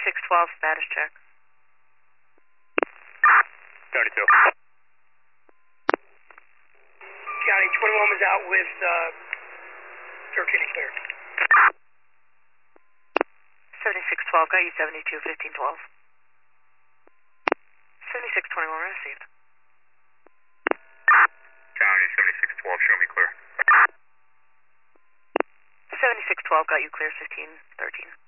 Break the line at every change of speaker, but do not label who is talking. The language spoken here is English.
7612, status check.
72.
County 21 was out with 13 and clear.
7612, got you 72, 1512. 7621 received.
County 7612, show me clear.
7612, got you clear 1513.